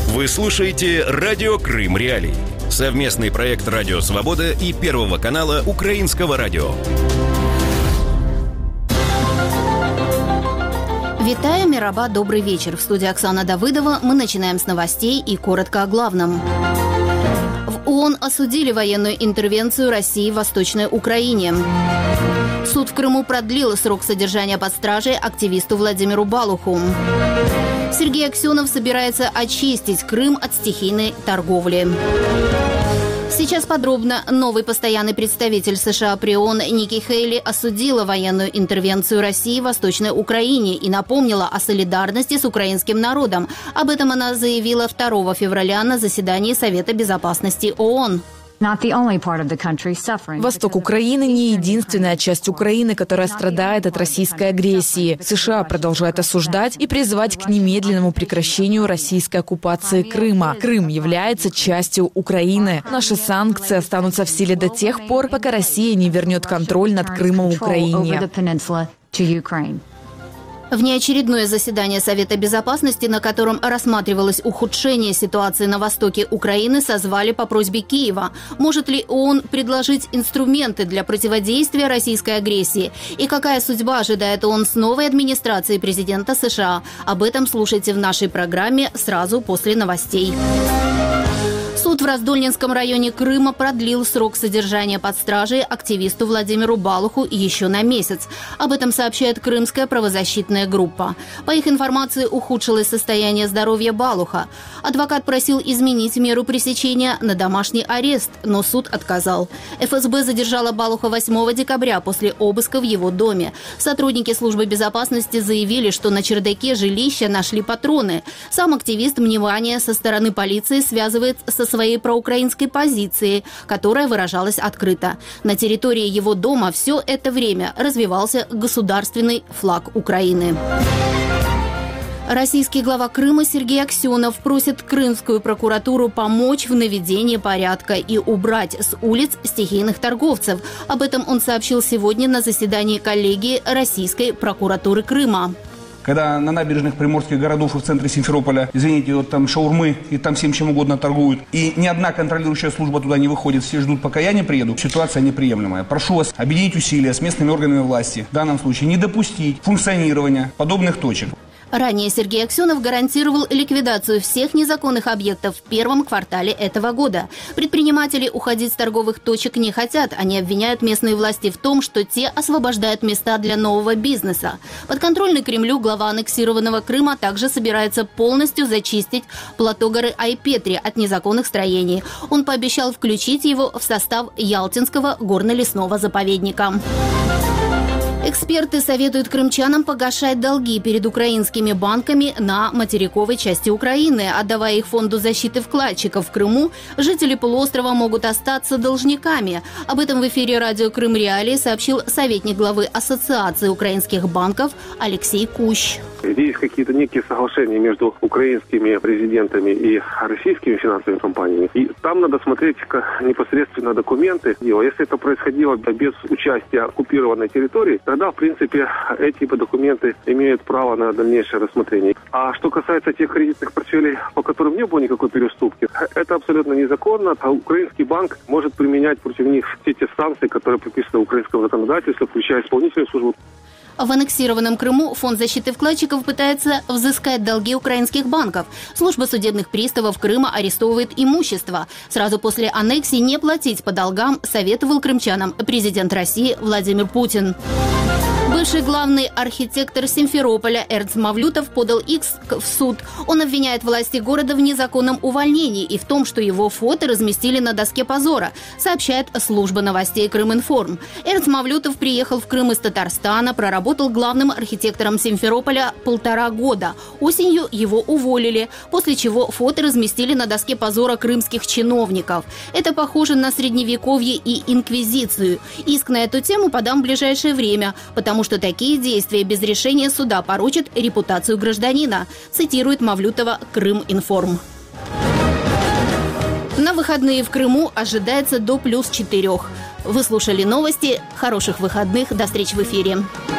Вы слушаете «Радио Крым Реалии». Совместный проект «Радио Свобода» и Первого канала Украинского радио. Витаю, Мираба, добрый вечер. В студии Оксана Давыдова. Мы начинаем с новостей и коротко о главном. В ООН осудили военную интервенцию России в Восточной Украине. Суд в Крыму продлил срок содержания под стражей активисту Владимиру Балуху. Сергей Аксенов собирается очистить Крым от стихийной торговли. Сейчас подробно. Новый постоянный представитель США при ООН Ники Хейли осудила военную интервенцию России в Восточной Украине и напомнила о солидарности с украинским народом. Об этом она заявила 2 февраля на заседании Совета Безопасности ООН. Восток Украины не единственная часть Украины, которая страдает от российской агрессии. США продолжают осуждать и призывать к немедленному прекращению российской оккупации Крыма. Крым является частью Украины. Наши санкции останутся в силе до тех пор, пока Россия не вернет контроль над Крымом Украине. Внеочередное заседание Совета Безопасности, на котором рассматривалось ухудшение ситуации на востоке Украины, созвали по просьбе Киева. Может ли ООН предложить инструменты для противодействия российской агрессии? И какая судьба ожидает ООН с новой администрацией президента США? Об этом слушайте в нашей программе сразу после новостей. Суд в Раздольнинском районе Крыма продлил срок содержания под стражей активисту Владимиру Балуху еще на месяц. Об этом сообщает Крымская правозащитная группа. По их информации, ухудшилось состояние здоровья Балуха. Адвокат просил изменить меру пресечения на домашний арест, но суд отказал. ФСБ задержала Балуха 8 декабря после обыска в его доме. Сотрудники службы безопасности заявили, что на чердаке жилища нашли патроны. Сам активист внимание со стороны полиции связывает со своей проукраинской позиции, которая выражалась открыто. На территории его дома все это время развивался государственный флаг Украины. Российский глава Крыма Сергей Аксенов просит Крымскую прокуратуру помочь в наведении порядка и убрать с улиц стихийных торговцев. Об этом он сообщил сегодня на заседании коллегии Российской прокуратуры Крыма. Когда на набережных приморских городов и в центре Симферополя, извините, вот там шаурмы и там всем чем угодно торгуют, и ни одна контролирующая служба туда не выходит, все ждут, пока я не приеду, ситуация неприемлемая. Прошу вас объединить усилия с местными органами власти, в данном случае не допустить функционирования подобных точек. Ранее Сергей Аксенов гарантировал ликвидацию всех незаконных объектов в первом квартале этого года. Предприниматели уходить с торговых точек не хотят. Они обвиняют местные власти в том, что те освобождают места для нового бизнеса. Подконтрольный Кремлю глава аннексированного Крыма также собирается полностью зачистить плато горы Айпетри от незаконных строений. Он пообещал включить его в состав Ялтинского горно-лесного заповедника. Эксперты советуют крымчанам погашать долги перед украинскими банками на материковой части Украины. Отдавая их Фонду защиты вкладчиков в Крыму, жители полуострова могут остаться должниками. Об этом в эфире радио Крым Реалии сообщил советник главы Ассоциации украинских банков Алексей Кущ. Есть какие-то некие соглашения между украинскими президентами и российскими финансовыми компаниями. И там надо смотреть непосредственно документы. Если это происходило без участия оккупированной территории, тогда, в принципе, эти документы имеют право на дальнейшее рассмотрение. А что касается тех кредитных портфелей, по которым не было никакой переуступки, это абсолютно незаконно. А украинский банк может применять против них все те санкции, которые прописаны в украинском законодательстве, включая исполнительную службу. В аннексированном Крыму Фонд защиты вкладчиков пытается взыскать долги украинских банков. Служба судебных приставов Крыма арестовывает имущество. Сразу после аннексии не платить по долгам советовал крымчанам президент России Владимир Путин. Бывший главный архитектор Симферополя Эрнст Мавлютов подал иск в суд. Он обвиняет власти города в незаконном увольнении и в том, что его фото разместили на доске позора, сообщает служба новостей Крыминформ. Эрнст Мавлютов приехал в Крым из Татарстана, проработал главным архитектором Симферополя 1,5 года. Осенью его уволили, после чего фото разместили на доске позора крымских чиновников. Это похоже на средневековье и инквизицию. Иск на эту тему подам в ближайшее время, потому что такие действия без решения суда порочат репутацию гражданина, цитирует Мавлютова Крыминформ. На выходные в Крыму ожидается до +4. Вы слушали новости. Хороших выходных. До встречи в эфире.